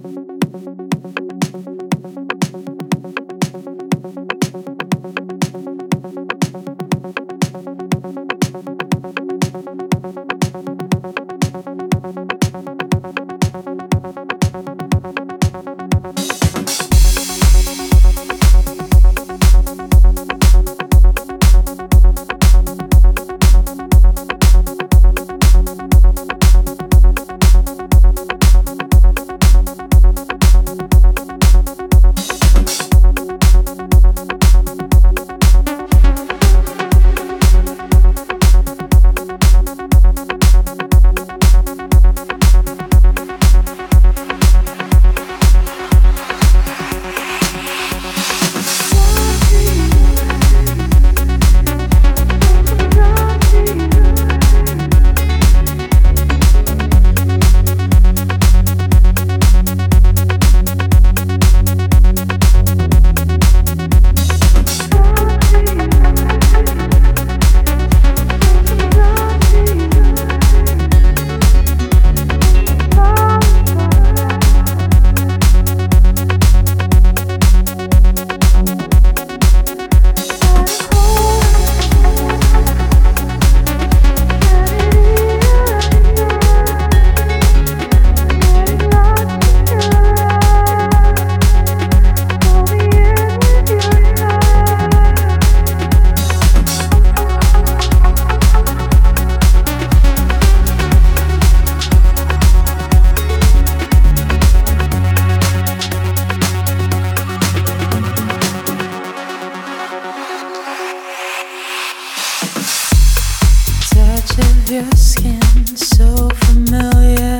Your skin so familiar.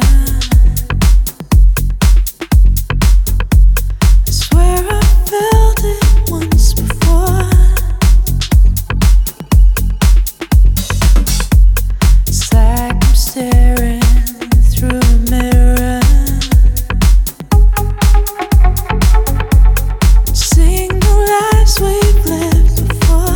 I swear I felt it once before. It's like I'm staring through a mirror, seeing the lives we've lived before.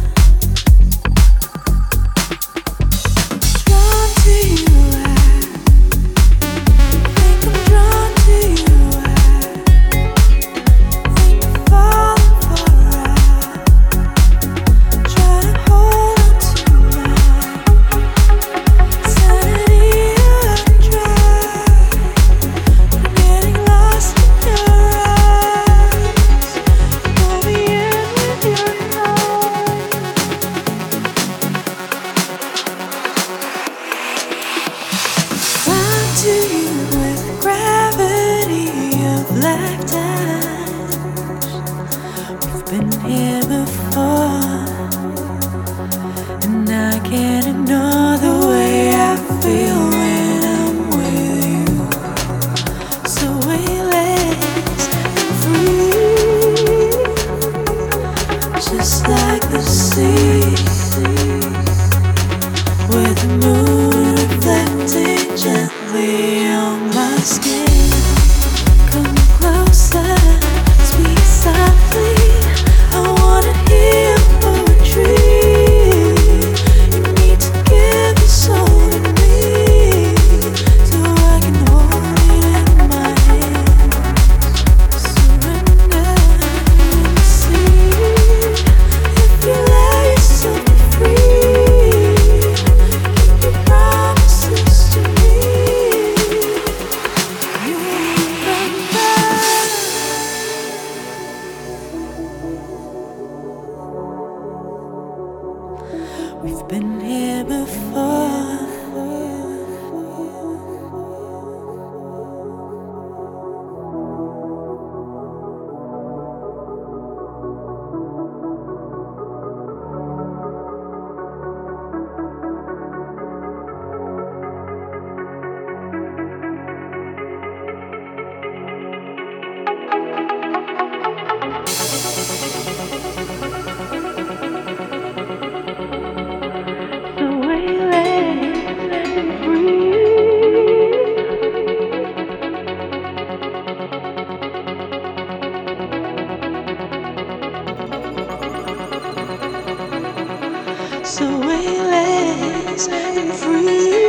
To you with gravity of lifetimes. We've been here before, and I can't ignore the way I feel when I'm with you. So weightless and free, just like the sea, with the moon reflecting gently on my skin. Come closer, speak softly. I wanna hear poetry. You need to give your soul to me, so I can hold it in my hands. Surrender and see if you let yourself be free. Keep your promises to me. We've been here before. So weightless and free.